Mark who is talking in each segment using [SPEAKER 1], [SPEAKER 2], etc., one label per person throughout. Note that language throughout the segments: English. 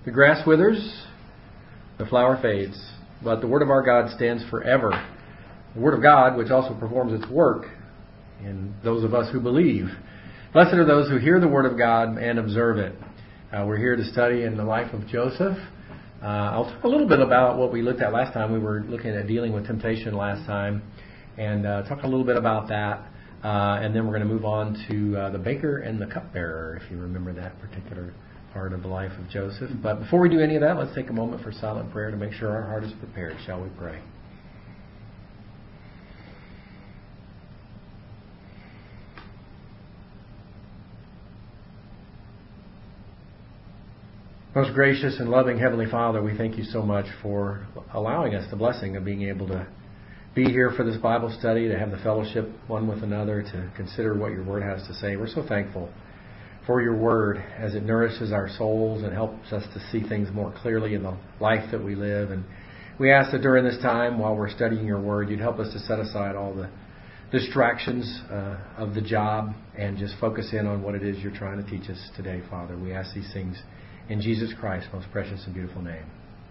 [SPEAKER 1] The grass withers, the flower fades, but the word of our God stands forever. The word of God, which also performs its work in those of us who believe. Blessed are those who hear the word of God and observe it. We're here to study in the life of Joseph. I'll talk a little bit about what we looked at last time. We were looking at dealing with temptation last time, and talk a little bit about that. And then we're going to move on to the baker and the cupbearer, if you remember that particular part of the life of Joseph. But before we do any of that, let's take a moment for silent prayer to make sure our heart is prepared. Shall we pray? Most gracious and loving Heavenly Father, we thank you so much for allowing us the blessing of being able to be here for this Bible study, to have the fellowship one with another, to consider what your word has to say. We're so thankful for your word as it nourishes our souls and helps us to see things more clearly in the life that we live. And we ask that during this time, while we're studying your word, you'd help us to set aside all the distractions of the job and just focus in on what it is you're trying to teach us today, Father. We ask these things in Jesus Christ's most precious and beautiful name.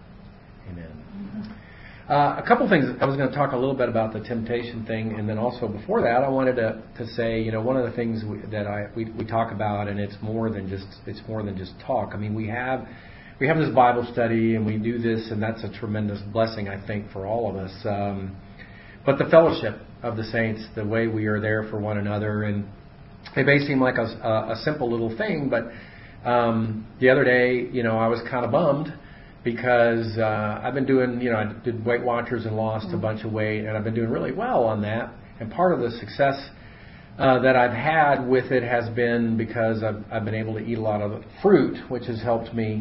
[SPEAKER 1] Amen. A couple things. I was going to talk a little bit about the temptation thing, and then also before that, I wanted to say, one of the things that we talk about, and it's more than just talk. I mean, we have this Bible study, and we do this, and that's a tremendous blessing, I think, for all of us. But the fellowship of the saints, the way we are there for one another, and it may seem like a simple little thing, but the other day, I was kind of bummed because I've been doing, I did Weight Watchers and lost a bunch of weight, and I've been doing really well on that. And part of the success that I've had with it has been because I've been able to eat a lot of fruit, which has helped me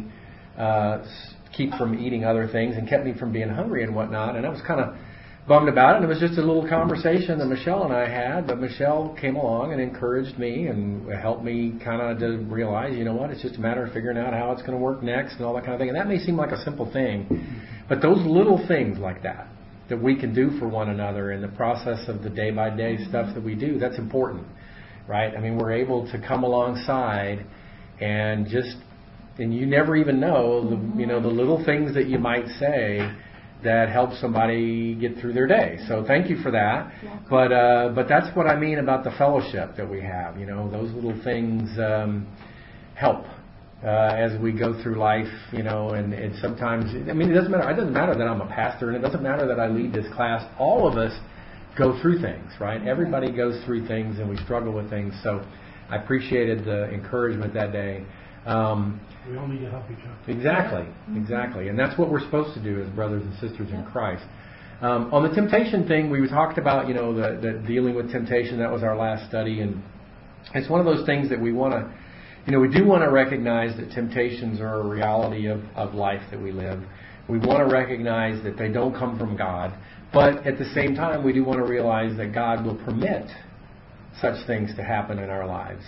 [SPEAKER 1] keep from eating other things and kept me from being hungry and whatnot. And I was kind of bummed about it. And it was just a little conversation that Michelle and I had, but Michelle came along and encouraged me and helped me kind of to realize, it's just a matter of figuring out how it's going to work next and all that kind of thing. And that may seem like a simple thing, but those little things like that we can do for one another in the process of the day-by-day stuff that we do, that's important, right? I mean, we're able to come alongside and you never even know, the little things that you might say that helps somebody get through their day. So thank you for that. But that's what I mean about the fellowship that we have. Those little things help as we go through life. And sometimes, it doesn't matter. It doesn't matter that I'm a pastor, and it doesn't matter that I lead this class. All of us go through things, right? Everybody goes through things, and we struggle with things. So I appreciated the encouragement that day.
[SPEAKER 2] We all need to help each other.
[SPEAKER 1] Exactly. And that's what we're supposed to do as brothers and sisters in Christ. On the temptation thing, we talked about, the dealing with temptation. That was our last study. And it's one of those things that we want to, we do want to recognize that temptations are a reality of life that we live. We want to recognize that they don't come from God. But at the same time, we do want to realize that God will permit such things to happen in our lives.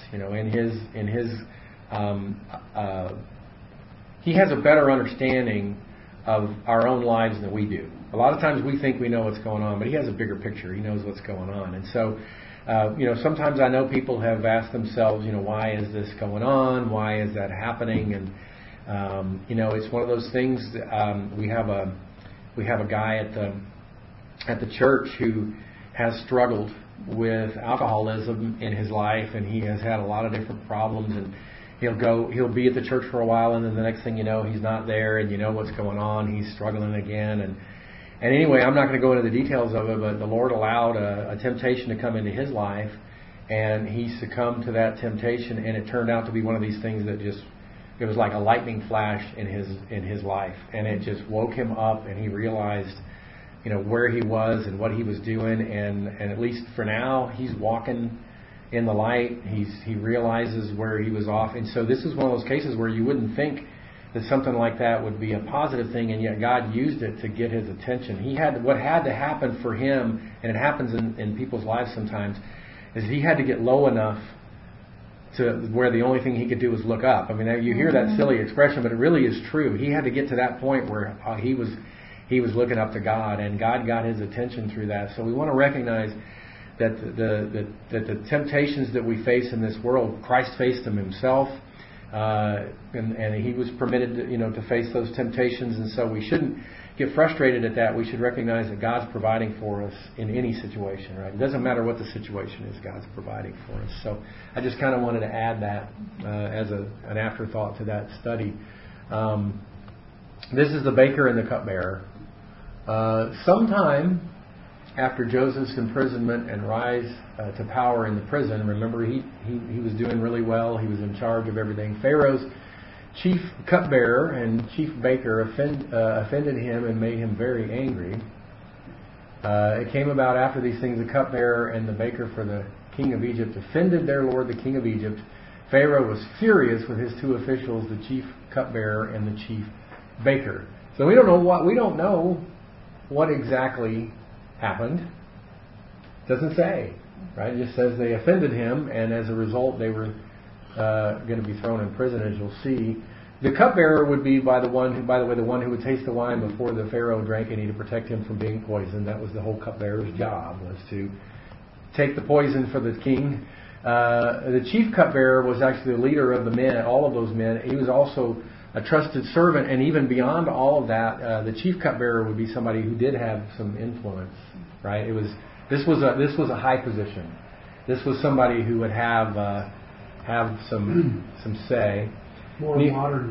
[SPEAKER 1] He has a better understanding of our own lives than we do. A lot of times we think we know what's going on, but he has a bigger picture. He knows what's going on. And so, sometimes I know people have asked themselves, why is this going on? Why is that happening? And, it's one of those things. We have a guy at the church who has struggled with alcoholism in his life, and he has had a lot of different problems, and he'll be at the church for a while, and then the next thing you know, he's not there, and you know what's going on. He's struggling again, and anyway, I'm not going to go into the details of it, but the Lord allowed a temptation to come into his life, and he succumbed to that temptation, and it turned out to be one of these things that it was like a lightning flash in his life, and it just woke him up, and he realized, where he was and what he was doing, and at least for now, he's walking in the light. He realizes where he was off. And so this is one of those cases where you wouldn't think that something like that would be a positive thing, and yet God used it to get his attention. What had to happen for him, and it happens in people's lives sometimes, is he had to get low enough to where the only thing he could do was look up. You hear that silly expression, but it really is true. He had to get to that point where he was looking up to God, and God got his attention through that. So we want to recognize that the temptations that we face in this world, Christ faced them himself. And he was permitted to face those temptations, and so we shouldn't get frustrated at that. We should recognize that God's providing for us in any situation, right? It doesn't matter what the situation is, God's providing for us. So I just kind of wanted to add that as an afterthought to that study. This is the baker and the cupbearer. Sometime after Joseph's imprisonment and rise to power in the prison, remember he was doing really well. He was in charge of everything. Pharaoh's chief cupbearer and chief baker offended him and made him very angry. It came about after these things, the cupbearer and the baker for the king of Egypt offended their lord, the king of Egypt. Pharaoh was furious with his two officials, the chief cupbearer and the chief baker. So we don't know what exactly happened. It doesn't say, right? It just says they offended him, and as a result, they were going to be thrown in prison, as you'll see. The cupbearer would be the one who would taste the wine before the Pharaoh drank any to protect him from being poisoned. That was the whole cupbearer's job, was to take the poison for the king. The chief cupbearer was actually the leader of the men, all of those men. He was also a trusted servant, and even beyond all of that, the chief cupbearer would be somebody who did have some influence, right? This was a high position. This was somebody who would have some say.
[SPEAKER 2] More modern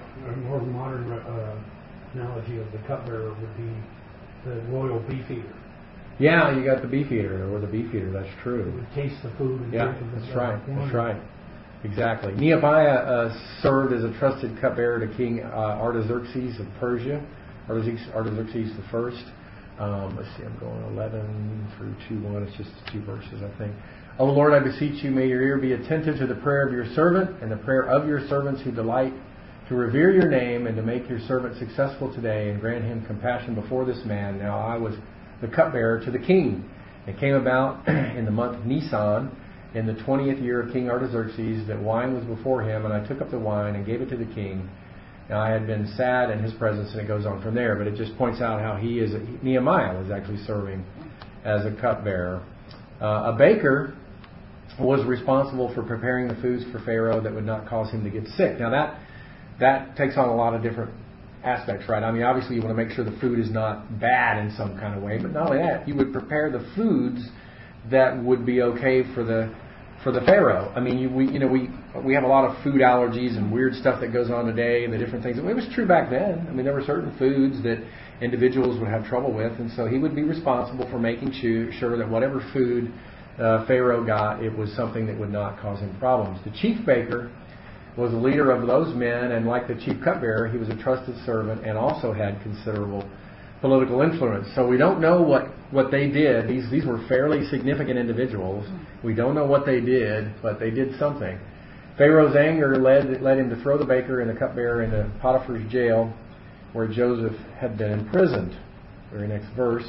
[SPEAKER 2] analogy of the cupbearer would be the royal beefeater.
[SPEAKER 1] Yeah, you got the beefeater or the beefeater. That's true.
[SPEAKER 2] He would taste the food and drink of the
[SPEAKER 1] that's right. Wine. That's right. Exactly. Nehemiah served as a trusted cupbearer to King Artaxerxes of Persia. Artaxerxes the first. Let's see, I'm going 11 through 2:1. It's just 2 verses, I think. O Lord, I beseech you, may your ear be attentive to the prayer of your servant and the prayer of your servants who delight to revere your name and to make your servant successful today, and grant him compassion before this man. Now I was the cupbearer to the king. It came about in the month Nisan, in the 20th year of King Artaxerxes, that wine was before him, and I took up the wine and gave it to the king. Now I had been sad in his presence, and it goes on from there, but it just points out how Nehemiah was actually serving as a cupbearer. A baker was responsible for preparing the foods for Pharaoh that would not cause him to get sick. Now that takes on a lot of different aspects, right? I mean, obviously you want to make sure the food is not bad in some kind of way, but not only that, you would prepare the foods that would be okay for the Pharaoh. I mean, we have a lot of food allergies and weird stuff that goes on today, the different things. It was true back then. I mean, there were certain foods that individuals would have trouble with, and so he would be responsible for making sure that whatever food Pharaoh got, it was something that would not cause him problems. The chief baker was the leader of those men, and like the chief cupbearer, he was a trusted servant and also had considerable political influence. So we don't know what they did. These were fairly significant individuals. We don't know what they did, but they did something. Pharaoh's anger led him to throw the baker and the cupbearer into Potiphar's jail, where Joseph had been imprisoned. Very next verse.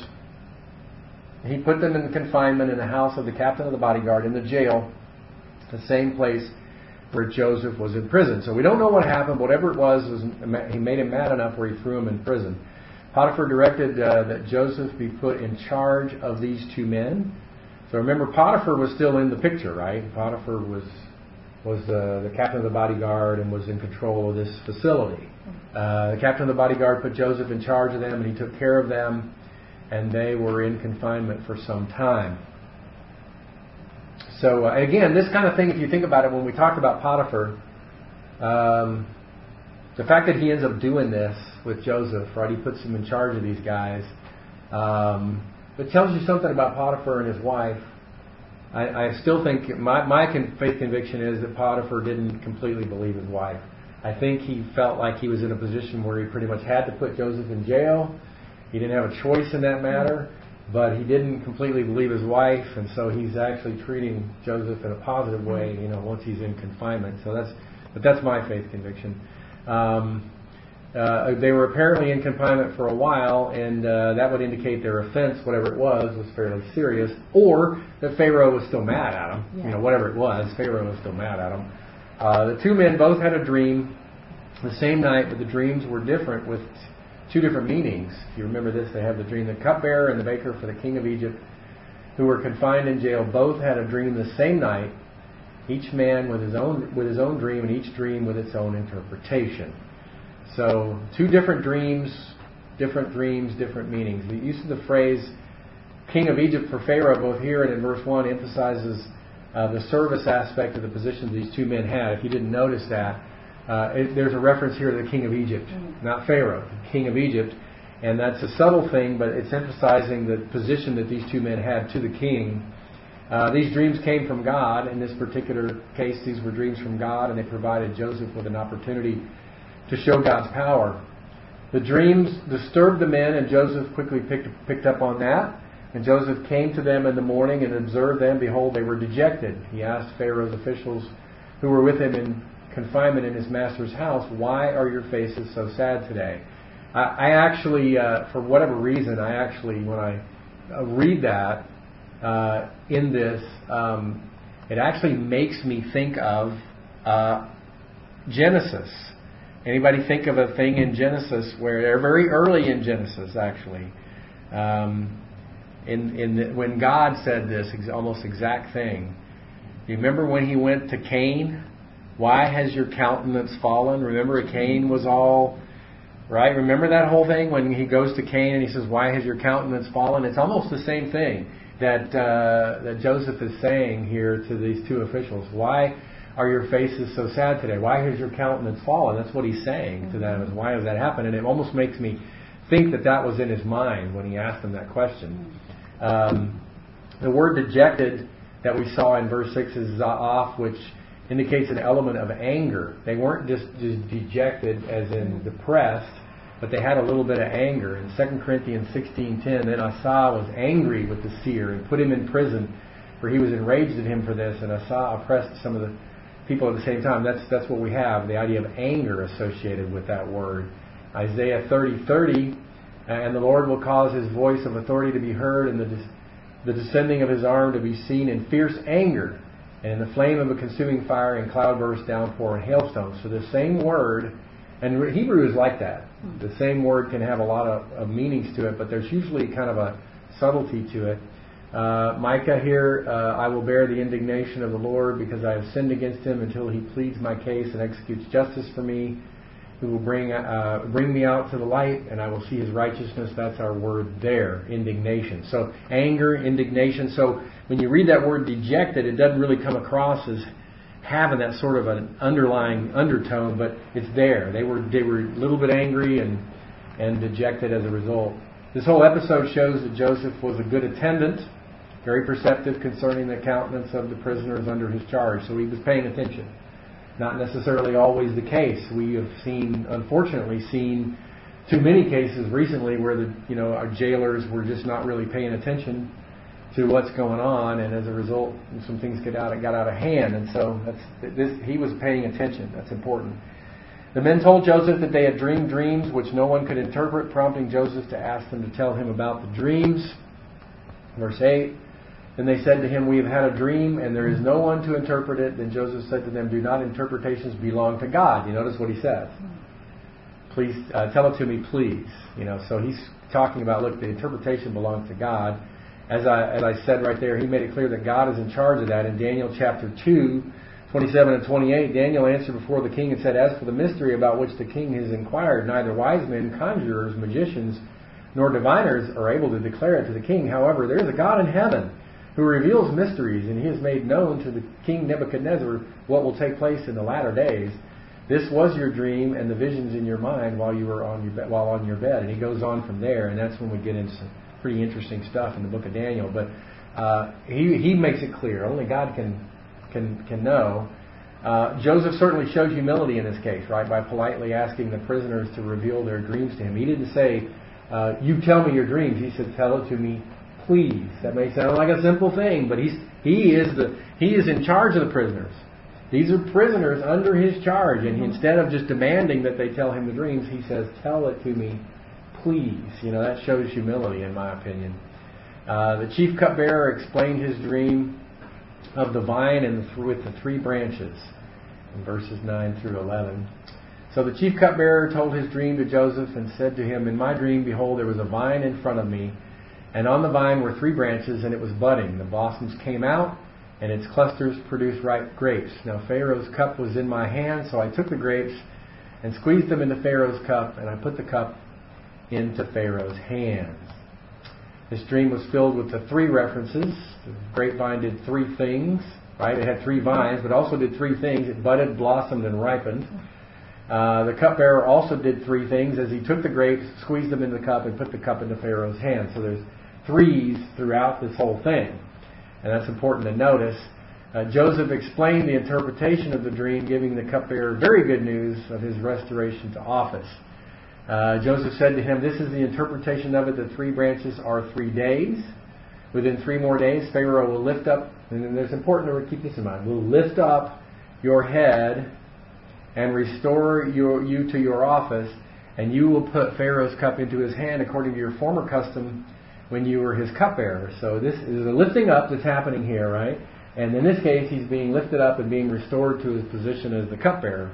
[SPEAKER 1] He put them in confinement in the house of the captain of the bodyguard in the jail, the same place where Joseph was in prison. So we don't know what happened. Whatever it was he made him mad enough where he threw him in prison. Potiphar directed that Joseph be put in charge of these two men. So remember, Potiphar was still in the picture, right? Potiphar was the captain of the bodyguard and was in control of this facility. The captain of the bodyguard put Joseph in charge of them, and he took care of them, and they were in confinement for some time. So again, this kind of thing, if you think about it, when we talked about Potiphar, the fact that he ends up doing this with Joseph, right? He puts him in charge of these guys. It tells you something about Potiphar and his wife. I still think my faith conviction is that Potiphar didn't completely believe his wife. I think he felt like he was in a position where he pretty much had to put Joseph in jail. He didn't have a choice in that matter, but he didn't completely believe his wife, and so he's actually treating Joseph in a positive way, once he's in confinement. So that's my faith conviction. They were apparently in confinement for a while, and that would indicate their offense, whatever it was fairly serious, or that Pharaoh was still mad at them.
[SPEAKER 3] Yeah.
[SPEAKER 1] Whatever it was, Pharaoh was still mad at them. The two men both had a dream the same night, but the dreams were different with two different meanings. If you remember this, they have the dream. The cupbearer and the baker for the king of Egypt, who were confined in jail, both had a dream the same night, Each man with his own dream, and each dream with its own interpretation. So 2 different dreams, different meanings. The use of the phrase king of Egypt for Pharaoh, both here and in verse 1, emphasizes the service aspect of the position these 2 men had. If you didn't notice that, there's a reference here to the king of Egypt, not Pharaoh, the king of Egypt. And that's a subtle thing, but it's emphasizing the position that these 2 men had to the king. These dreams came from God. In this particular case, these were dreams from God, and they provided Joseph with an opportunity to show God's power. The dreams disturbed the men, and Joseph quickly picked up on that. And Joseph came to them in the morning and observed them. Behold, they were dejected. He asked Pharaoh's officials who were with him in confinement in his master's house, "Why are your faces so sad today?" I actually, for whatever reason, when I read that in this, it actually makes me think of Genesis. Anybody think of a thing in Genesis where they're very early in Genesis, actually, when God said this almost exact thing? You remember when He went to Cain? Why has your countenance fallen? Remember, Cain was all right. Remember that whole thing when he goes to Cain and he says, "Why has your countenance fallen?" It's almost the same thing that Joseph is saying here to these 2 officials. Why are your faces so sad today? Why has your countenance fallen? That's what he's saying to them. Is why has that happened? And it almost makes me think that was in his mind when he asked them that question. The word dejected that we saw in verse 6 is za'af, which indicates an element of anger. They weren't just dejected as in depressed, but they had a little bit of anger. In 2 Corinthians 16:10, then Asa was angry with the seer and put him in prison, for he was enraged at him for this, and Asa oppressed some of the people at the same time. That's what we have, the idea of anger associated with that word. Isaiah 30:30, and the Lord will cause His voice of authority to be heard, and the descending of His arm to be seen in fierce anger, and in the flame of a consuming fire and cloudburst, downpour, and hailstones. So the same word, and Hebrew is like that. The same word can have a lot of meanings to it, but there's usually kind of a subtlety to it. Micah here, I will bear the indignation of the Lord because I have sinned against Him until He pleads my case and executes justice for me. Who will bring me out to the light, and I will see His righteousness. That's our word there, indignation. So anger, indignation. So when you read that word dejected, it doesn't really come across as having that sort of an underlying undertone, but it's there. They were a little bit angry and dejected as a result. This whole episode shows that Joseph was a good attendant, very perceptive concerning the countenance of the prisoners under his charge. So he was paying attention. Not necessarily always the case. We have unfortunately seen too many cases recently where our jailers were just not really paying attention to what's going on, and as a result, some things got out of hand. And so he was paying attention. That's important. The men told Joseph that they had dreamed dreams which no one could interpret, prompting Joseph to ask them to tell him about the dreams. Verse 8. Then they said to him, "We have had a dream, and there is no one to interpret it." Then Joseph said to them, "Do not interpretations belong to God?" You notice what he says. Please tell it to me, please. So he's talking about, look, the interpretation belongs to God. As I said right there, he made it clear that God is in charge of that. In Daniel chapter 2, 27 and 28, Daniel answered before the king and said, "As for the mystery about which the king has inquired, neither wise men, conjurers, magicians, nor diviners are able to declare it to the king. However, there is a God in heaven who reveals mysteries, and He has made known to the king Nebuchadnezzar what will take place in the latter days. This was your dream and the visions in your mind while you were on your bed." And he goes on from there, and that's when we get into some pretty interesting stuff in the book of Daniel. But he makes it clear only God can know. Joseph certainly showed humility in this case, right, by politely asking the prisoners to reveal their dreams to him. He didn't say, "You tell me your dreams." He said, "Tell it to me, please." That may sound like a simple thing, but he is in charge of the prisoners. These are prisoners under his charge, and instead of just demanding that they tell him the dreams, he says, "Tell it to me, please." That shows humility, in my opinion. The chief cupbearer explained his dream of the vine with the 3 branches in verses 9 through 11. So the chief cupbearer told his dream to Joseph and said to him, "In my dream, behold, there was a vine in front of me, and on the vine were 3 branches, and it was budding. The blossoms came out, and its clusters produced ripe grapes. Now Pharaoh's cup was in my hand, so I took the grapes and squeezed them into Pharaoh's cup, and I put the cup into Pharaoh's hands. This dream was filled with the three references. The grapevine did three things, right? It had three vines, but also did three things. It budded, blossomed, and ripened. The cupbearer also did three things as he took the grapes, squeezed them in the cup, and put the cup into Pharaoh's hand. So there's threes throughout this whole thing. And that's important to notice. Joseph explained the interpretation of the dream, giving the cupbearer very good news of his restoration to office. Joseph said to him, "This is the interpretation of it. The three branches are 3 days. Within 3 more days, Pharaoh will lift up," and then it's important to keep this in mind, "will lift up your head and restore you to your office, and you will put Pharaoh's cup into his hand according to your former custom when you were his cupbearer." So this is a lifting up that's happening here, right? And in this case, he's being lifted up and being restored to his position as the cupbearer.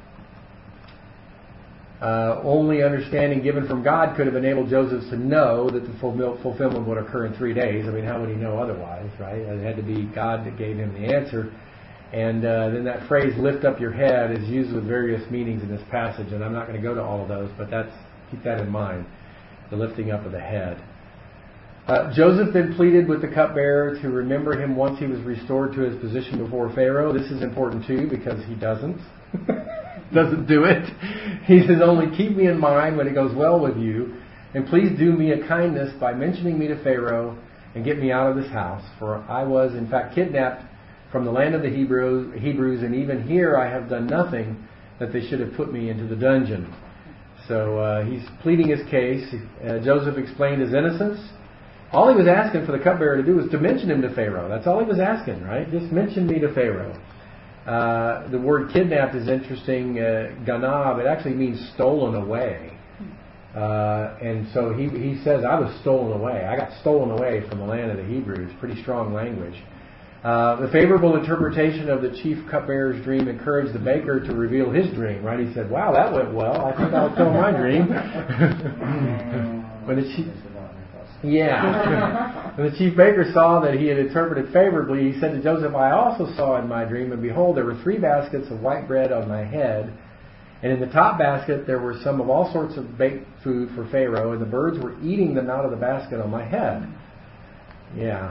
[SPEAKER 1] Only understanding given from God could have enabled Joseph to know that the fulfillment would occur in 3 days. I mean, how would he know otherwise, right? It had to be God that gave him the answer. And then that phrase, "lift up your head," is used with various meanings in this passage. And I'm not going to go to all of those, but keep that in mind, the lifting up of the head. Joseph then pleaded with the cupbearer to remember him once he was restored to his position before Pharaoh. This is important too because he doesn't do it. He says, "Only keep me in mind when it goes well with you, and please do me a kindness by mentioning me to Pharaoh and get me out of this house. For I was in fact kidnapped from the land of the Hebrews, and even here I have done nothing that they should have put me into the dungeon." So he's pleading his case. Joseph explained his innocence. All he was asking for the cupbearer to do was to mention him to Pharaoh. That's all he was asking, right? Just mention me to Pharaoh. The word kidnapped is interesting. Ganab, it actually means stolen away. And so he says, "I was stolen away. I got stolen away from the land of the Hebrews." Pretty strong language. The favorable interpretation of the chief cupbearer's dream encouraged the baker to reveal his dream, right? He said, "Wow, that went well. I think I'll tell my dream." When the chief baker saw that he had interpreted favorably, he said to Joseph, "I also saw in my dream, and behold, there were 3 baskets of white bread on my head, and in the top basket there were some of all sorts of baked food for Pharaoh, and the birds were eating them out of the basket on my head." Yeah.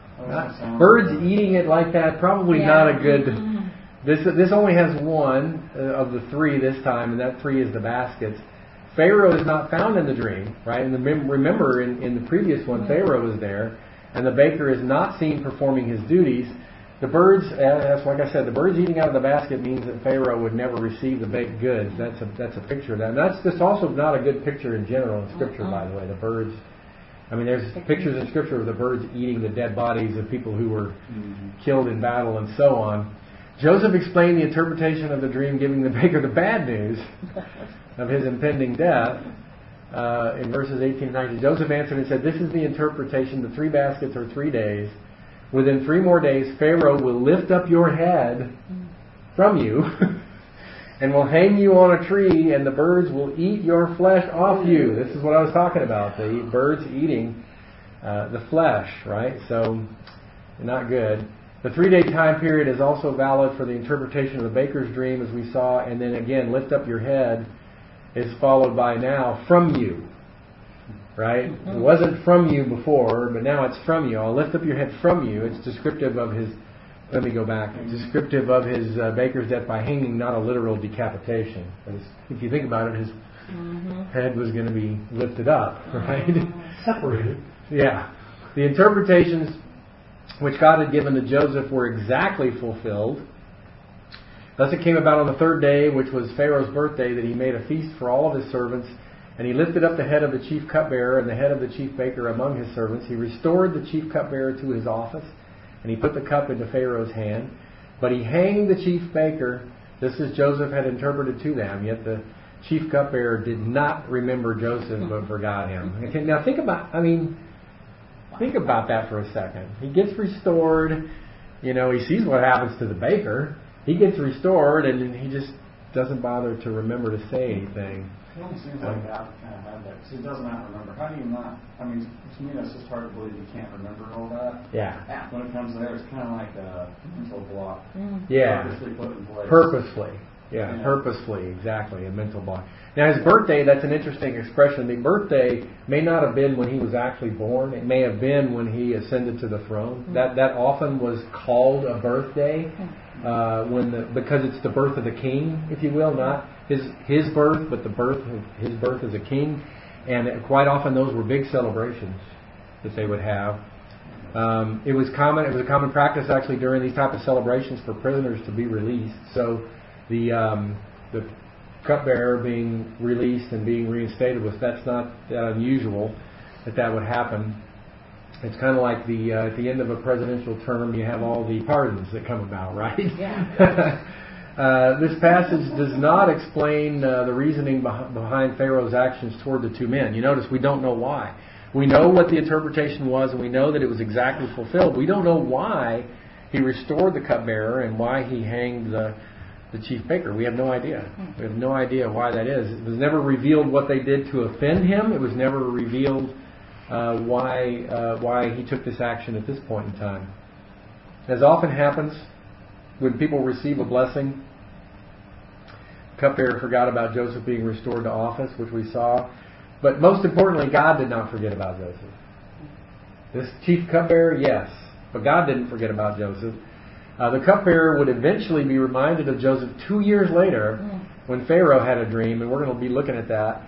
[SPEAKER 1] Birds eating it like that, probably not a good... This only has one of the 3 this time, and that 3 is the baskets. Pharaoh is not found in the dream, right? And remember, in the previous one, Pharaoh was there, and the baker is not seen performing his duties. The birds, that's like I said, the birds eating out of the basket means that Pharaoh would never receive the baked goods. That's a picture of that. And that's also not a good picture in general in Scripture, by the way. The birds, I mean, there's pictures in Scripture of the birds eating the dead bodies of people who were killed in battle and so on. Joseph explained the interpretation of the dream, giving the baker the bad news of his impending death. In verses 18 and 19, Joseph answered and said, "This is the interpretation. The 3 baskets are 3 days. Within 3 more days, Pharaoh will lift up your head from you and will hang you on a tree, and the birds will eat your flesh off you." This is what I was talking about. The birds eating the flesh, right? So, not good. The 3-day time period is also valid for the interpretation of the baker's dream, as we saw. And then again, "lift up your head" is followed by now "from you." Right? It wasn't from you before, but now it's from you. "I'll lift up your head from you." It's descriptive of his, let me go back, descriptive of his baker's death by hanging, not a literal decapitation. If you think about it, his head was going to be lifted up, right?
[SPEAKER 2] Separated.
[SPEAKER 1] Yeah. The interpretations which God had given to Joseph were exactly fulfilled. Thus it came about on the 3rd day, which was Pharaoh's birthday, that he made a feast for all of his servants, and he lifted up the head of the chief cupbearer and the head of the chief baker among his servants. He restored the chief cupbearer to his office, and he put the cup into Pharaoh's hand. But he hanged the chief baker, just as Joseph had interpreted to them. Yet the chief cupbearer did not remember Joseph, but forgot him. Okay, now think about that for a second. He gets restored. He sees what happens to the baker. He gets restored, and he just doesn't bother to remember to say anything.
[SPEAKER 3] It almost seems like God kind of had that, because he does not remember. How do you not? I mean, to me, that's just hard to believe you can't remember all that.
[SPEAKER 1] Yeah.
[SPEAKER 3] When it comes there, it's kind of like a mental block.
[SPEAKER 1] Yeah.
[SPEAKER 3] Purposely put in place.
[SPEAKER 1] Purposely. Yeah, purposely, exactly, a mental block. Now, his birthday, that's an interesting expression. The birthday may not have been when he was actually born. It may have been when he ascended to the throne. That often was called a birthday because it's the birth of the king, if you will, not his birth, but his birth as a king. And quite often those were big celebrations that they would have. It was a common practice actually during these type of celebrations for prisoners to be released. So the cupbearer being released and being reinstated that's not that unusual that would happen. It's kind of like at the end of a presidential term, you have all the pardons that come about, right? Yeah. This passage does not explain the reasoning behind Pharaoh's actions toward the two men. You notice we don't know why. We know what the interpretation was, and we know that it was exactly fulfilled. We don't know why he restored the cupbearer and why he hanged the chief baker. We have no idea. We have no idea why that is. It was never revealed what they did to offend him. It was never revealed why he took this action at this point in time. As often happens when people receive a blessing, cupbearer forgot about Joseph being restored to office, which we saw. But most importantly, God did not forget about Joseph. This chief cupbearer, yes, but God didn't forget about Joseph. The cupbearer would eventually be reminded of Joseph 2 years later when Pharaoh had a dream, and we're going to be looking at that.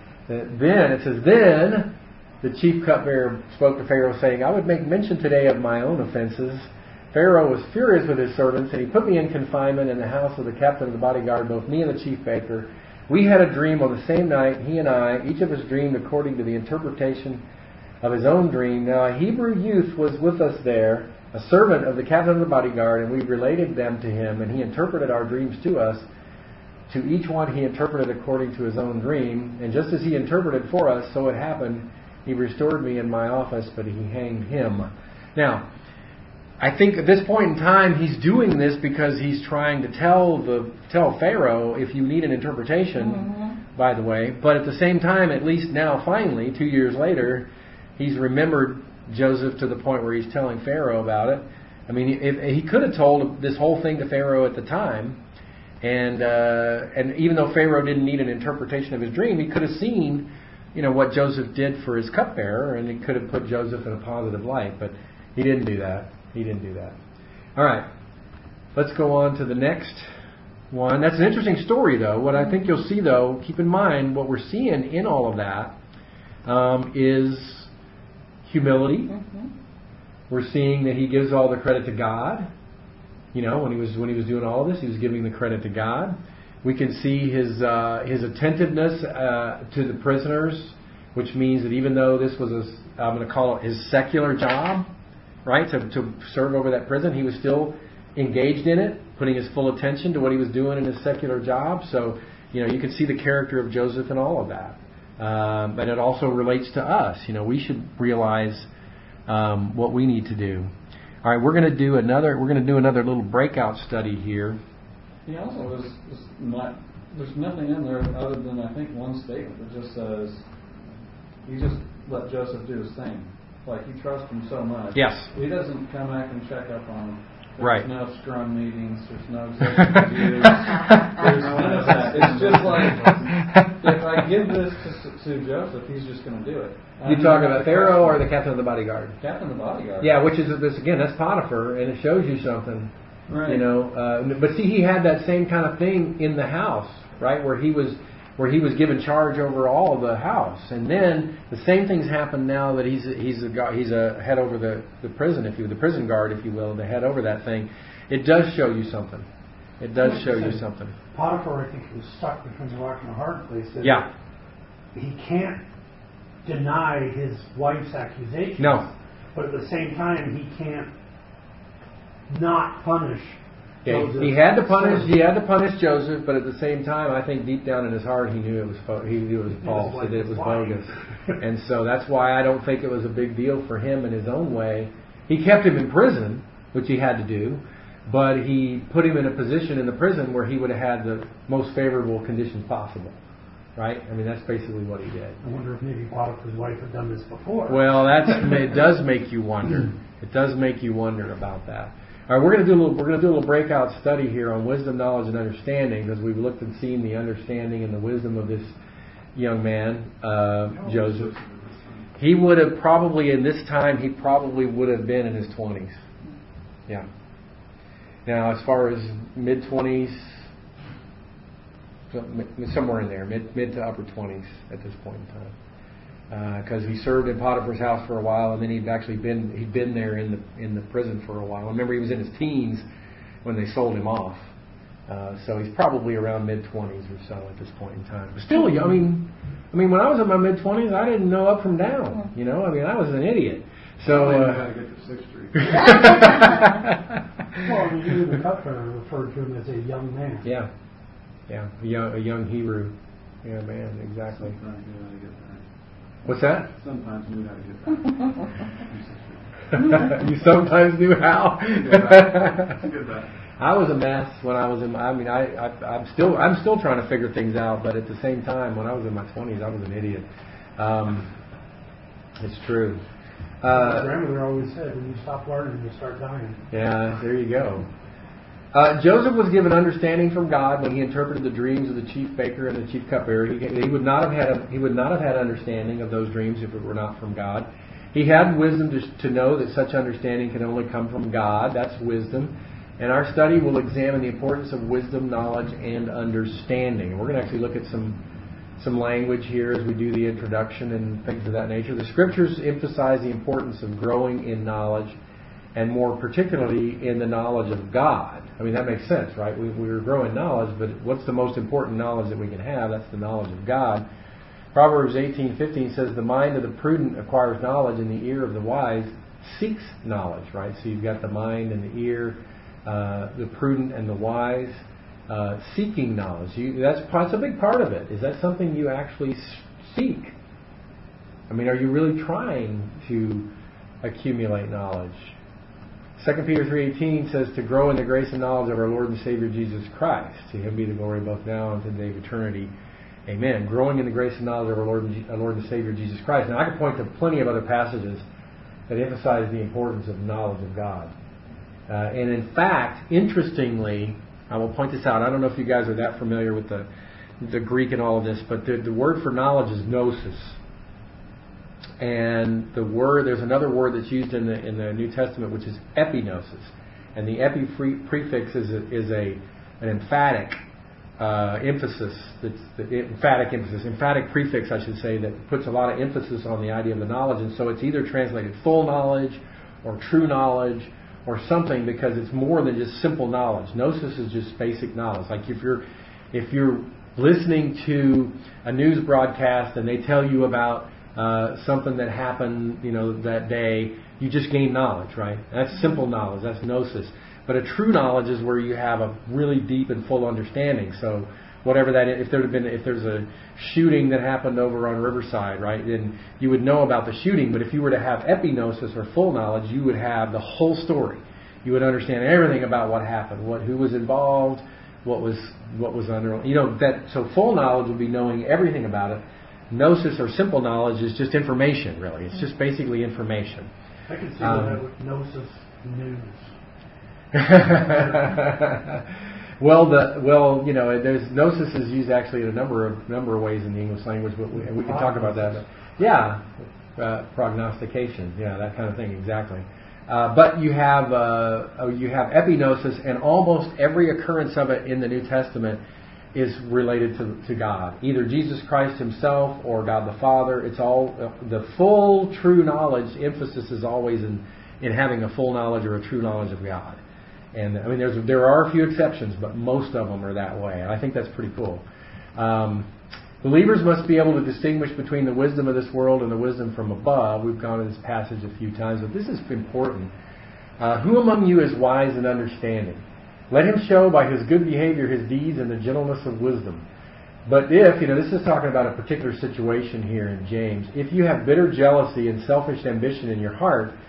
[SPEAKER 1] Then the chief cupbearer spoke to Pharaoh, saying, I would make mention today of my own offenses. Pharaoh was furious with his servants, and he put me in confinement in the house of the captain of the bodyguard, both me and the chief baker. We had a dream on the same night, he and I. Each of us dreamed according to the interpretation of his own dream. Now a Hebrew youth was with us there, a servant of the captain of the bodyguard, and we related them to him, and he interpreted our dreams to us. To each one he interpreted according to his own dream, and just as he interpreted for us, so it happened. He restored me in my office, but he hanged him. Now, I think at this point in time, he's doing this because he's trying to tell Pharaoh, if you need an interpretation, by the way. But at the same time, at least now, finally, 2 years later, he's remembered Joseph to the point where he's telling Pharaoh about it. I mean, if he could have told this whole thing to Pharaoh at the time, and even though Pharaoh didn't need an interpretation of his dream, he could have seen, what Joseph did for his cupbearer, and he could have put Joseph in a positive light. But he didn't do that. All right, let's go on to the next one. That's an interesting story, though. What I think you'll see, though, keep in mind what we're seeing in all of that is humility. We're seeing that he gives all the credit to God. When he was doing all of this, he was giving the credit to God. We can see his attentiveness to the prisoners, which means that even though this was I'm going to call it his secular job, right, to serve over that prison, he was still engaged in it, putting his full attention to what he was doing in his secular job. So, you can see the character of Joseph in all of that. But it also relates to us. We should realize what we need to do. All right, we're going to do another little breakout study here.
[SPEAKER 3] He also there's nothing in there other than, I think, one statement that just says he just let Joseph do his thing. Like, he trusts him so much.
[SPEAKER 1] Yes.
[SPEAKER 3] He doesn't come back and check up on him.
[SPEAKER 1] There's
[SPEAKER 3] no scrum meetings. There's no executive reviews. There's none of that. It's just like, if I give this to Joseph, he's just going to do it.
[SPEAKER 1] You talking about Pharaoh or the captain of the bodyguard?
[SPEAKER 3] Captain of the bodyguard.
[SPEAKER 1] Yeah, which is this again. That's Potiphar, and it shows you something.
[SPEAKER 3] Right.
[SPEAKER 1] But see, he had that same kind of thing in the house, right, where he was given charge over all of the house, and then the same things happen now that he's a head over the prison, the prison guard, if you will, the head over that thing. It does show you something.
[SPEAKER 2] Potiphar, I think, was stuck between a rock and a hard place.
[SPEAKER 1] Yeah.
[SPEAKER 2] He can't deny his wife's accusations.
[SPEAKER 1] No.
[SPEAKER 2] But at the same time, he can't not punish Joseph.
[SPEAKER 1] He had to punish Joseph, but at the same time, I think deep down in his heart, he knew it was false. That it was bogus, and so that's why I don't think it was a big deal for him in his own way. He kept him in prison, which he had to do, but he put him in a position in the prison where he would have had the most favorable conditions possible. Right? I mean, that's basically what he did.
[SPEAKER 2] I wonder if maybe Potiphar's wife had done this before.
[SPEAKER 1] Well, it does make you wonder. It does make you wonder about that. All right, we're going to do a little breakout study here on wisdom, knowledge, and understanding, because we've looked and seen the understanding and the wisdom of this young man, Joseph. He would have probably, in this time, he probably would have been in his 20s. Yeah. Now, as far as mid-20s, somewhere in there, mid to upper 20s at this point in time. Because he served in Potiphar's house for a while, and then he'd been there in the prison for a while. I remember he was in his teens when they sold him off. So he's probably around mid-20s or so at this point in time. But still, I mean, when I was in my mid-20s, I didn't know up from down. You know, I mean, I was an idiot. So
[SPEAKER 3] I got to get to 6th Street.
[SPEAKER 2] Well, I mean, even the cupbearer referred to him as a young man.
[SPEAKER 1] Yeah, a young Hebrew. Yeah, man, exactly.
[SPEAKER 3] Sometimes you know how to get that.
[SPEAKER 1] What's that?
[SPEAKER 3] Sometimes you know how to get that.
[SPEAKER 1] You sometimes knew how.
[SPEAKER 3] Get that.
[SPEAKER 1] I was a mess when I was in. I'm still trying to figure things out. But at the same time, when I was in my 20s, I was an idiot. It's true.
[SPEAKER 2] My grandmother always said, when you stop learning, you start dying.
[SPEAKER 1] Yeah, there you go. Joseph was given understanding from God when he interpreted the dreams of the chief baker and the chief cupbearer. He would not have had understanding of those dreams if it were not from God. He had wisdom to know that such understanding can only come from God. That's wisdom. And our study will examine the importance of wisdom, knowledge, and understanding. We're going to actually look at some language here as we do the introduction and things of that nature. The Scriptures emphasize the importance of growing in knowledge, and more particularly in the knowledge of God. I mean, that makes sense, right? We're growing knowledge, but what's the most important knowledge that we can have? That's the knowledge of God. Proverbs 18:15 says, "The mind of the prudent acquires knowledge, and the ear of the wise seeks knowledge." Right? So you've got the mind and the ear, the prudent and the wise seeking knowledge. That's a big part of it. Is that something you actually seek? I mean, are you really trying to accumulate knowledge? 2 Peter 3:18 says to grow in the grace and knowledge of our Lord and Savior Jesus Christ. To Him be the glory both now and to the day of eternity. Amen. Growing in the grace and knowledge of our Lord and Savior Jesus Christ. Now I could point to plenty of other passages that emphasize the importance of knowledge of God. And in fact, interestingly, I will point this out. I don't know if you guys are that familiar with the Greek and all of this, but the word for knowledge is gnosis. And there's another word that's used in the New Testament, which is epignosis. And the epi prefix is an emphatic emphasis. Emphatic prefix, I should say, that puts a lot of emphasis on the idea of the knowledge. And so it's either translated full knowledge or true knowledge or something, because it's more than just simple knowledge. Gnosis is just basic knowledge. Like if you're listening to a news broadcast and they tell you about something that happened, that day, you just gain knowledge, right? That's simple knowledge. That's gnosis. But a true knowledge is where you have a really deep and full understanding. So whatever that is, if there's a shooting that happened over on Riverside, right, then you would know about the shooting. But if you were to have epignosis or full knowledge, you would have the whole story. You would understand everything about what happened, who was involved, what was under, So full knowledge would be knowing everything about it. Gnosis or simple knowledge is just information, really. It's just basically information.
[SPEAKER 2] I can see that with Gnosis News.
[SPEAKER 1] There's gnosis is used actually in a number of ways in the English language, but we can talk about that. Prognostication, that kind of thing, exactly. But you have epignosis, and almost every occurrence of it in the New Testament is related to God, either Jesus Christ Himself or God the Father. It's all the full true knowledge. Emphasis is always in having a full knowledge or a true knowledge of God. And I mean, there are a few exceptions, but most of them are that way. And I think that's pretty cool. Believers must be able to distinguish between the wisdom of this world and the wisdom from above. We've gone to this passage a few times, but this is important. Who among you is wise and understanding? Let him show by his good behavior his deeds and the gentleness of wisdom. But if, this is talking about a particular situation here in James, if you have bitter jealousy and selfish ambition in your heart,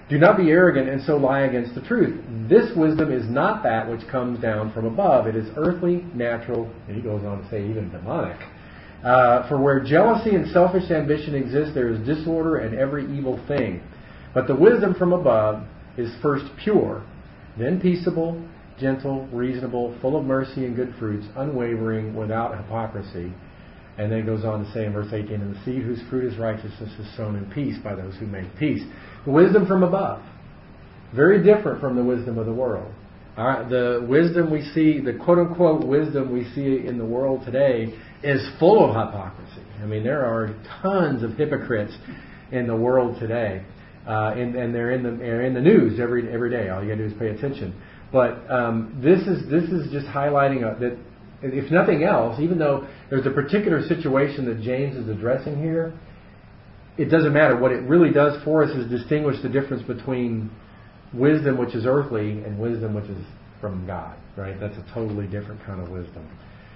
[SPEAKER 1] Do not be arrogant and so lie against the truth. This wisdom is not that which comes down from above. It is earthly, natural, and he goes on to say even demonic. For where jealousy and selfish ambition exist, there is disorder and every evil thing. But the wisdom from above is first pure, then peaceable, gentle, reasonable, full of mercy and good fruits, unwavering, without hypocrisy. And then it goes on to say in verse 18, and the seed whose fruit is righteousness is sown in peace by those who make peace. The wisdom from above, very different from the wisdom of the world. All right, the wisdom we see, the quote-unquote wisdom we see in the world today is full of hypocrisy. I mean, there are tons of hypocrites in the world today. And they're in the news every day. All you got to do is pay attention. But this is just highlighting that, if nothing else, even though there's a particular situation that James is addressing here, it doesn't matter. What it really does for us is distinguish the difference between wisdom which is earthly and wisdom which is from God. Right? That's a totally different kind of wisdom.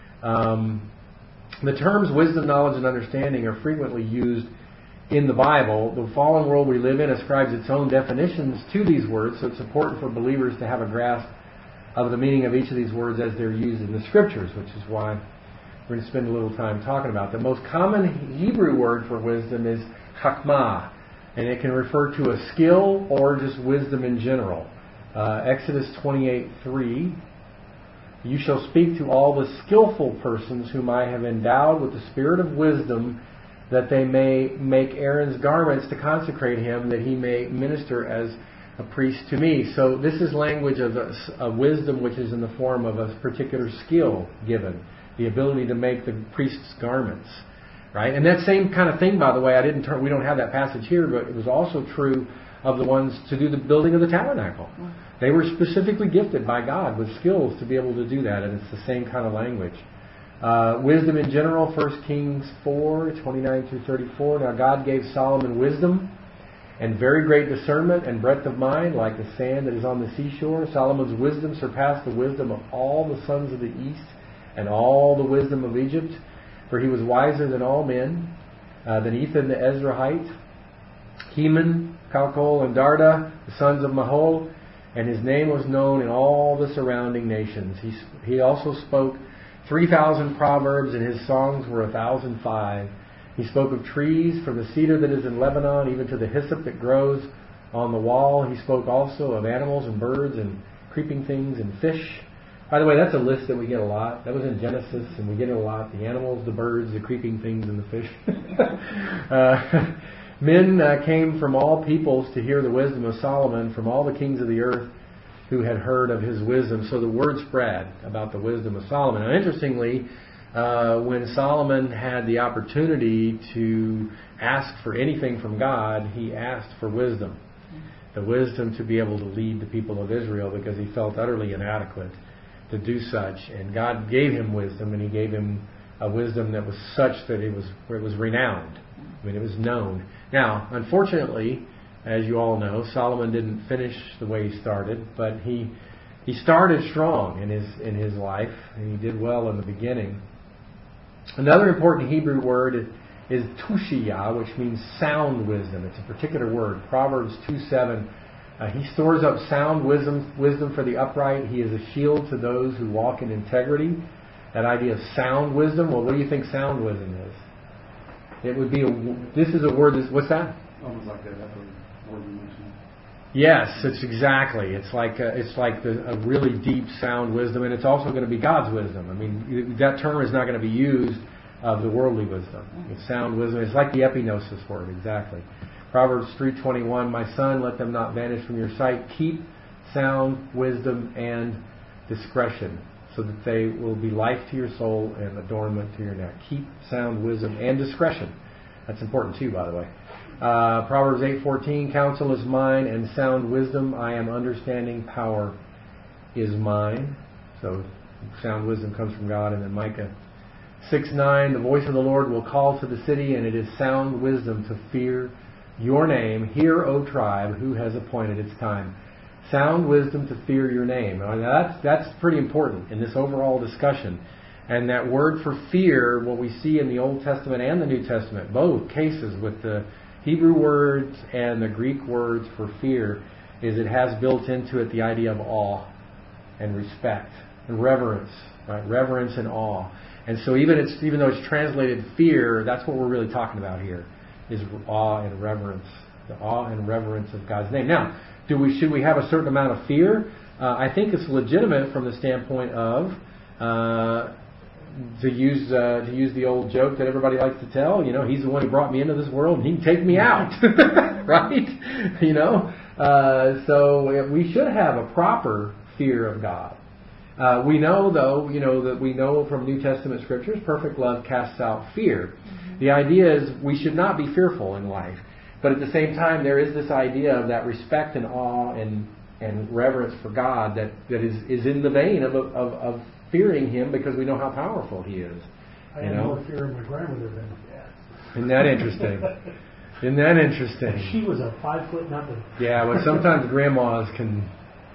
[SPEAKER 1] The terms wisdom, knowledge, and understanding are frequently used in the Bible. The fallen world we live in ascribes its own definitions to these words, so it's important for believers to have a grasp of the meaning of each of these words as they're used in the Scriptures, which is why we're going to spend a little time talking about them. The most common Hebrew word for wisdom is chakmah, and it can refer to a skill or just wisdom in general. Exodus 28:3, you shall speak to all the skillful persons whom I have endowed with the spirit of wisdom, that they may make Aaron's garments to consecrate him, that he may minister as a priest to me. So this is language of a wisdom which is in the form of a particular skill given, the ability to make the priest's garments, right? And that same kind of thing, by the way, we don't have that passage here, but it was also true of the ones to do the building of the tabernacle. They were specifically gifted by God with skills to be able to do that, and it's the same kind of language. Wisdom in general, 1 Kings 4:29 through 34. Now God gave Solomon wisdom and very great discernment and breadth of mind, like the sand that is on the seashore. Solomon's wisdom surpassed the wisdom of all the sons of the east and all the wisdom of Egypt, for he was wiser than all men, than Ethan the Ezrahite, Heman, Calcol, and Darda, the sons of Mahol, and his name was known in all the surrounding nations. He also spoke 3,000 proverbs, and his songs were 1,005. He spoke of trees, from the cedar that is in Lebanon, even to the hyssop that grows on the wall. He spoke also of animals and birds and creeping things and fish. By the way, that's a list that we get a lot. That was in Genesis, and we get it a lot. The animals, the birds, the creeping things, and the fish. Men came from all peoples to hear the wisdom of Solomon, from all the kings of the earth who had heard of his wisdom. So the word spread about the wisdom of Solomon. Now, interestingly, when Solomon had the opportunity to ask for anything from God, he asked for wisdom. The wisdom to be able to lead the people of Israel, because he felt utterly inadequate to do such. And God gave him wisdom, and he gave him a wisdom that was such that it was renowned. I mean, it was known. Now, unfortunately, as you all know, Solomon didn't finish the way he started, but he started strong in his life, and he did well in the beginning. Another important Hebrew word is tushiyah, which means sound wisdom. It's a particular word. Proverbs 2:7. He stores up sound wisdom for the upright. He is a shield to those who walk in integrity. That idea of sound wisdom. Well, what do you think sound wisdom is? It would be this is a word. What's that?
[SPEAKER 3] Almost like that word you mentioned.
[SPEAKER 1] Yes, it's exactly. It's like a really deep, sound wisdom, and it's also going to be God's wisdom. I mean, that term is not going to be used of the worldly wisdom. It's sound wisdom. It's like the epignosis word, exactly. Proverbs 3:21. My son, let them not vanish from your sight. Keep sound wisdom and discretion, so that they will be life to your soul and adornment to your neck. Keep sound wisdom and discretion. That's important too, by the way. Proverbs 8:14, counsel is mine and sound wisdom I am understanding, power is mine. So sound wisdom comes from God. And then Micah 6:9, the voice of the Lord will call to the city, and it is sound wisdom to fear your name. Hear, O tribe, who has appointed its time. Sound wisdom to fear your name. Now that's pretty important in this overall discussion. And that word for fear, what we see in the Old Testament and the New Testament, both cases with the Hebrew words and the Greek words for fear is it has built into it the idea of awe and respect and reverence, right? Reverence and awe. And so even though it's translated fear, that's what we're really talking about here, is awe and reverence. The awe and reverence of God's name. Now, should we have a certain amount of fear? I think it's legitimate from the standpoint of to use the old joke that everybody likes to tell. He's the one who brought me into this world, and he can take me out, right? So we should have a proper fear of God. We know, though, that we know from New Testament scriptures, perfect love casts out fear. The idea is we should not be fearful in life. But at the same time, there is this idea of that respect and awe and reverence for God that is in the vein of fearing Him because we know how powerful He is.
[SPEAKER 2] I have more fear of my grandmother than my dad.
[SPEAKER 1] Isn't that interesting? Isn't that interesting?
[SPEAKER 2] She was a 5 foot nothing.
[SPEAKER 1] Yeah, but sometimes grandmas can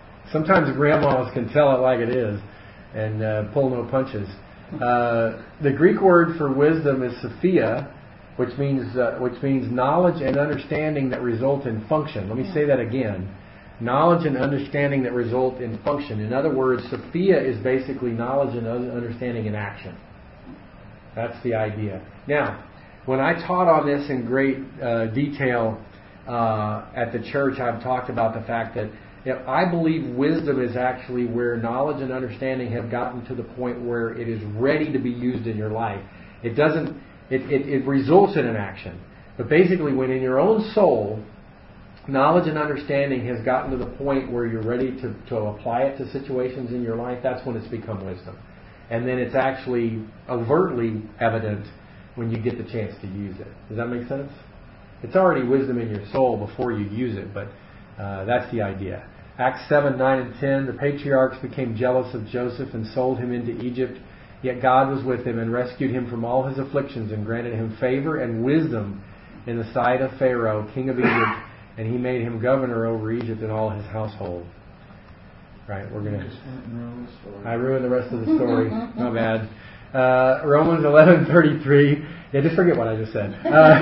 [SPEAKER 1] tell it like it is and pull no punches. The Greek word for wisdom is Sophia, which means knowledge and understanding that result in function. Let me say that again. Knowledge and understanding that result in function. In other words, Sophia is basically knowledge and understanding in action. That's the idea. Now, when I taught on this in great detail at the church, I've talked about the fact that I believe wisdom is actually where knowledge and understanding have gotten to the point where it is ready to be used in your life. It results in an action. But basically, when in your own soul, knowledge and understanding has gotten to the point where you're ready to apply it to situations in your life, that's when it's become wisdom. And then it's actually overtly evident when you get the chance to use it. Does that make sense? It's already wisdom in your soul before you use it, but that's the idea. Acts 7, 9, and 10, the patriarchs became jealous of Joseph and sold him into Egypt. Yet God was with him and rescued him from all his afflictions and granted him favor and wisdom in the sight of Pharaoh, king of Egypt, and He made him governor over Egypt and all his household. Right, we're going to... I ruined the rest of the story. My bad. Romans 11:33. Yeah, just forget what I just said.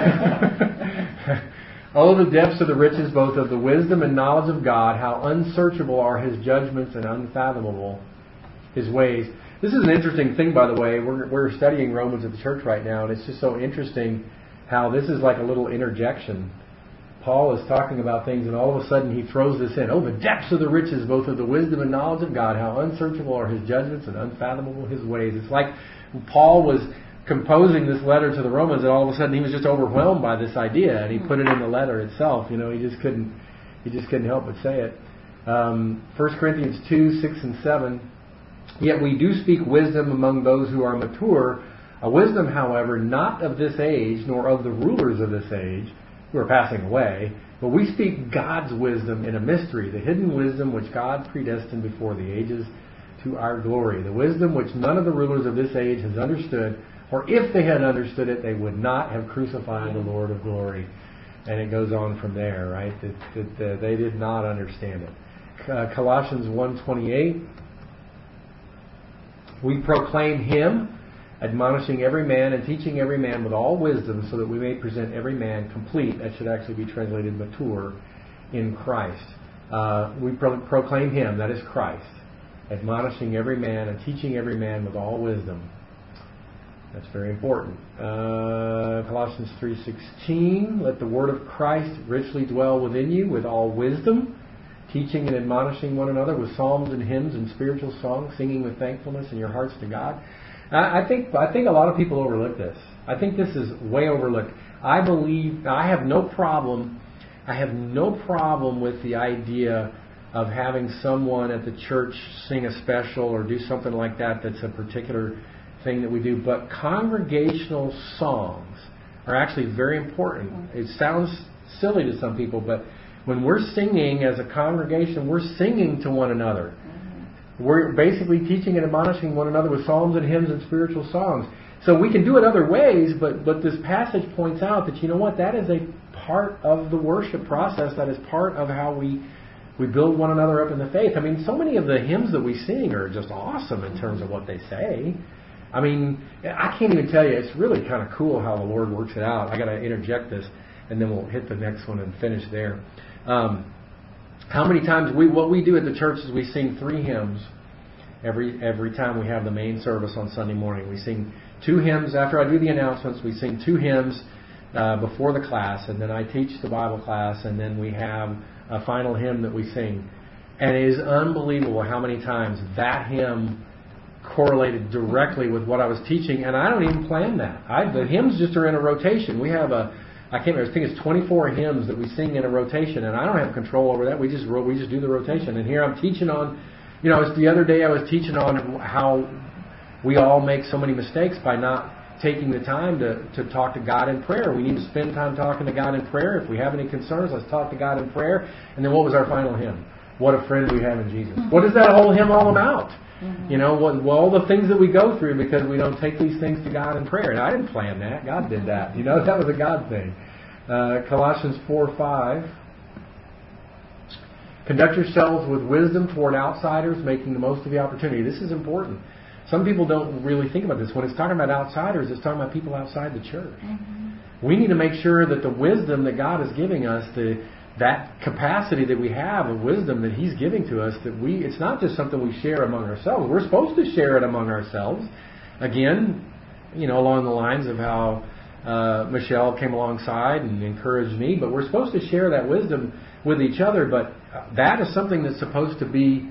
[SPEAKER 1] Oh, the depths of the riches, both of the wisdom and knowledge of God, how unsearchable are His judgments and unfathomable His ways. This is an interesting thing, by the way. We're studying Romans at the church right now, and it's just so interesting how this is like a little interjection. Paul is talking about things, and all of a sudden he throws this in. Oh, the depths of the riches, both of the wisdom and knowledge of God, how unsearchable are His judgments and unfathomable His ways. It's like Paul was composing this letter to the Romans, and all of a sudden he was just overwhelmed by this idea, and he put it in the letter itself. He just couldn't help but say it. 1 Corinthians 2, 6, and 7. Yet we do speak wisdom among those who are mature, a wisdom, however, not of this age, nor of the rulers of this age, who are passing away, but we speak God's wisdom in a mystery, the hidden wisdom which God predestined before the ages to our glory, the wisdom which none of the rulers of this age has understood, for if they had understood it, they would not have crucified the Lord of glory. And it goes on from there, right? That they did not understand it. Colossians 1:28. We proclaim Him, admonishing every man and teaching every man with all wisdom, so that we may present every man complete. That should actually be translated mature in Christ. We proclaim Him, that is Christ, admonishing every man and teaching every man with all wisdom. That's very important. Colossians 3:16. Let the word of Christ richly dwell within you with all wisdom, teaching and admonishing one another with psalms and hymns and spiritual songs, singing with thankfulness in your hearts to God. I think a lot of people overlook this. I think this is way overlooked. I have no problem with the idea of having someone at the church sing a special or do something like that that's a particular thing that we do. But congregational songs are actually very important. It sounds silly to some people, but when we're singing as a congregation, we're singing to one another. We're basically teaching and admonishing one another with psalms and hymns and spiritual songs. So we can do it other ways, but this passage points out that, that is a part of the worship process. That is part of how we build one another up in the faith. I mean, so many of the hymns that we sing are just awesome in terms of what they say. I mean, I can't even tell you. It's really kind of cool how the Lord works it out. I got to interject this. and then we'll hit the next one and finish there. How many times what we do at the church is we sing 3 hymns every time we have the main service on Sunday morning. We sing 2 hymns after I do the announcements. We sing 2 hymns before the class, and then I teach the Bible class, and then we have a final hymn that we sing. And it is unbelievable how many times that hymn correlated directly with what I was teaching, and I don't even plan that. The hymns just are in a rotation. We have I can't remember, I think it's 24 hymns that we sing in a rotation, and I don't have control over that. We just do the rotation. And here I'm teaching on, it's the other day I was teaching on how we all make so many mistakes by not taking the time to talk to God in prayer. We need to spend time talking to God in prayer. If we have any concerns, let's talk to God in prayer. And then what was our final hymn? What a friend we have in Jesus. What is that whole hymn all about? All the things that we go through because we don't take these things to God in prayer. And I didn't plan that. God did that. That was a God thing. Colossians 4:5. Conduct yourselves with wisdom toward outsiders, making the most of the opportunity. This is important. Some people don't really think about this. When it's talking about outsiders, it's talking about people outside the church. We need to make sure that the wisdom that God is giving us, that capacity that we have of wisdom that He's giving to us, it's not just something we share among ourselves. We're supposed to share it among ourselves. Again, along the lines of how Michelle came alongside and encouraged me, but we're supposed to share that wisdom with each other. But that is something that's supposed to be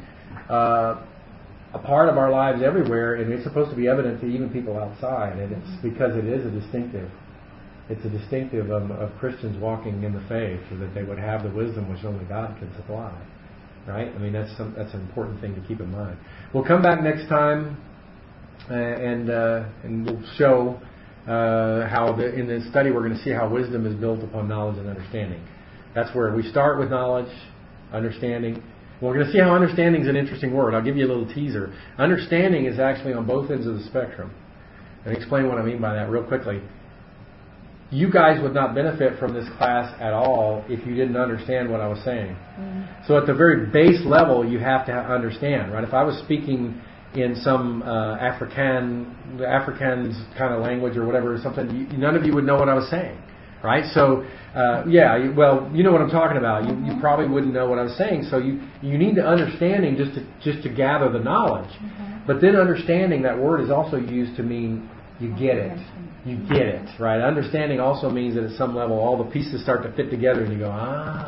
[SPEAKER 1] a part of our lives everywhere, and it's supposed to be evident to even people outside. And it's because it is a distinctive. It's a distinctive of Christians walking in the faith, so that they would have the wisdom which only God can supply. Right? I mean, that's an important thing to keep in mind. We'll come back next time, and we'll show how in this study we're going to see how wisdom is built upon knowledge and understanding. That's where we start with knowledge, understanding. We're going to see how understanding is an interesting word. I'll give you a little teaser. Understanding is actually on both ends of the spectrum. And explain what I mean by that real quickly. You guys would not benefit from this class at all if you didn't understand what I was saying. So at the very base level, you have to understand, right? If I was speaking in some Afrikaans kind of language or whatever, something, none of you would know what I was saying, right? So, you know what I'm talking about. You probably wouldn't know what I was saying. So you need the understanding just to gather the knowledge. But then understanding, that word is also used to mean you get it. You get it, right? Understanding also means that at some level all the pieces start to fit together and you go,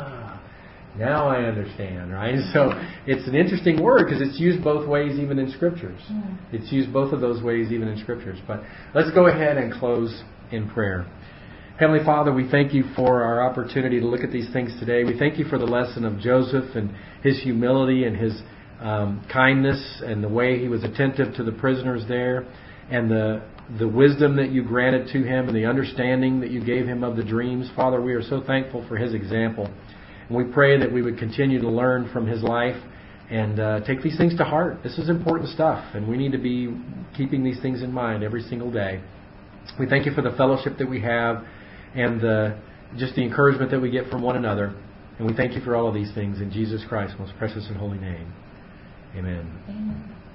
[SPEAKER 1] now I understand, right? So it's an interesting word because it's used both ways even in Scriptures. It's used both of those ways even in Scriptures. But let's go ahead and close in prayer. Heavenly Father, we thank You for our opportunity to look at these things today. We thank You for the lesson of Joseph and his humility and his kindness and the way he was attentive to the prisoners there, and the wisdom that You granted to him and the understanding that You gave him of the dreams. Father, we are so thankful for his example. And we pray that we would continue to learn from his life and take these things to heart. This is important stuff, and we need to be keeping these things in mind every single day. We thank You for the fellowship that we have and just the encouragement that we get from one another. And we thank You for all of these things in Jesus Christ's most precious and holy name. Amen.